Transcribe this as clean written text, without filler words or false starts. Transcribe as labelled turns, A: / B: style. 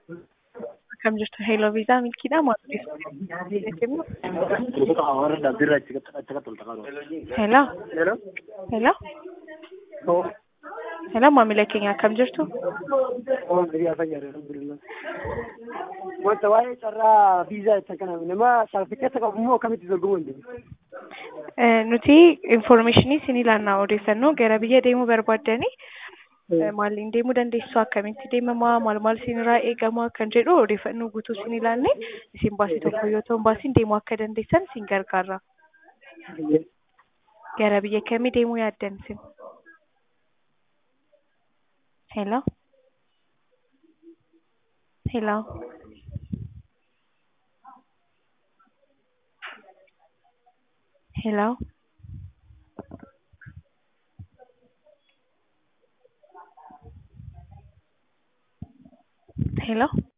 A: Akkam jirtu Hello Visa milkiidhaa maal Hello. Hello. Hello maamila keenya akkam jirtu?
B: Wanta waa'ee carraa viizaa itti kana nama saartifikkeeta qabu immoo akkamitti dorgomuu dandeenya?
A: Nuti informationii isin ilaannaa odeeffannoo gara biyya deemuu barbaaddanii maaliin deemuu dandeessu akkamitti deemamaa maal isinirraa eegamaa kan jedhu odeeffannoo guutuu isin ilaannee isin baasii tokko yoo ta'u baasiin deemuu akka dandeessan isin gargaara. Gara biyya kamii deemuu yaaddan isin? Hello. Hello. Hello. Hello.